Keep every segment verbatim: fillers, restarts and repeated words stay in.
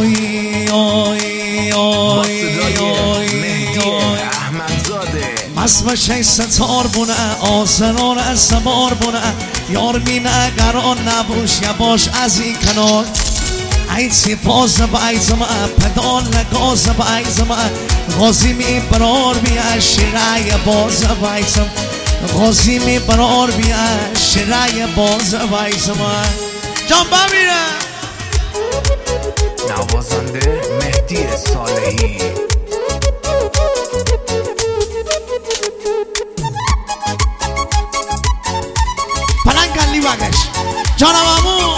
آی آی آی آی مست بشه ستار بونه آسرار از سبار بونه یار مینه قرار نباش یا باش از این کنار ایسی فاز با ایزم پدال نگاز با ایزم غازی می برار بیا شرای باز با ایزم غازی می برار بیا شرای باز با ایزم جان ببینه نوازنده مهدی صالحی پلنگ کلی بگش جانم امو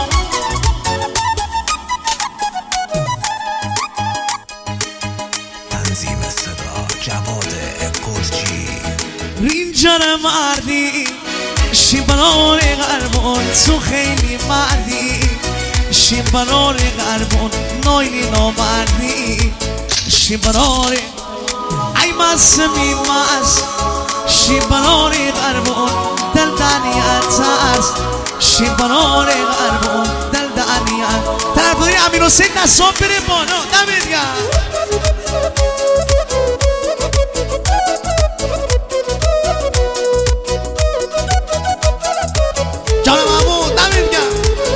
تنظیم صدا جواد گرجی رینجر مردی شیبرار غربون تو خیلی مردی شیبرار غربون نایلی نامردی شیبرار ای مسمی مست شیبرار غربون دل دنیت است شیبرار غربون دل دنیت طرف داری امیر حسین نصاب بره بالا دمید گرم جانم امو دمید گرم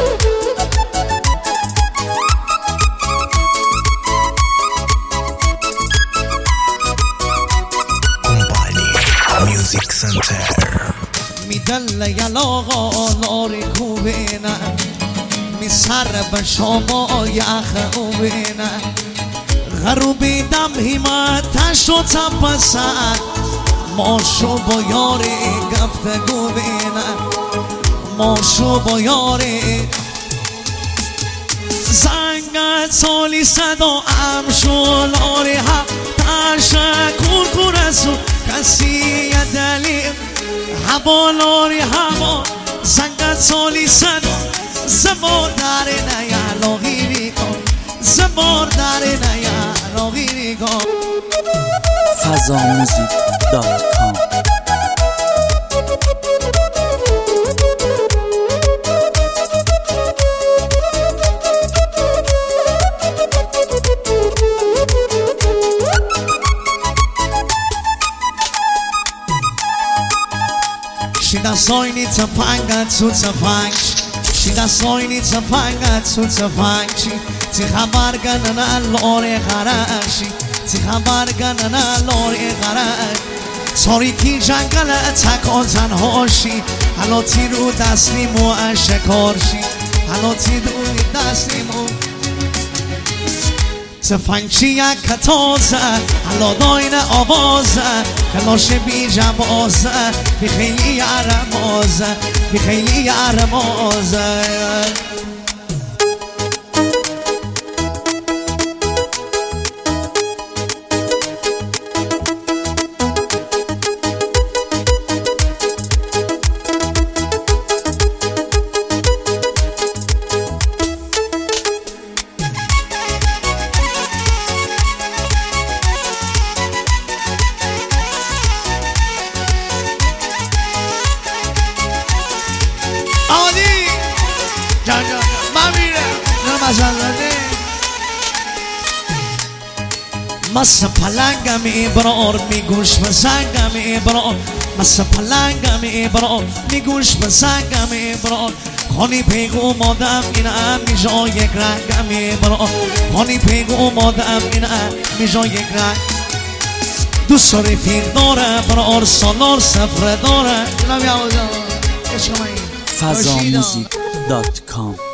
کمپانی میوزیک سنتر میدل یلاغا لاری خوبینه می سر به شما یخ خوبینه غروبی دم همتش و تپسد ماشو با یاری گفتگو بینه ماشو با یاری زنگت سالی صدا امشو لاری ها تشکر کنسو کسی یه دلیل هوا لاری هوا زنگت سالی صدا زبار داره نیا لاغیری کن زبار داره نیا لاغیری کن فضا موزیک دات کام She das soll nicht zerfangen zu zerfangen She das soll nicht zerfangen zu zerfangen Sie خبرگن نه لوری خراشی Sie خبرگن نه لوری خراش ساری کی جنگل تکان تنهاشی حالا تی رو دستیمو اشکارشی حالا تی رو دستیمو سفنگچی یک کتازه حالا داین آوازه کلاش بی جوازه بی خیلی عرمازه بی خیلی عرمازه جان جان من میرم نمازنده مس پلنگم ابرار میگوش بزنگم ابرار مس پلنگم ابرار میگوش بزنگم ابرار خانی پیگو مادم اینم میجا یک رنگم ابرار خانی پیگو مادم اینم میجا یک رنگ دوست رفیق داره برار سالار سفر داره فضا موزیک دات کام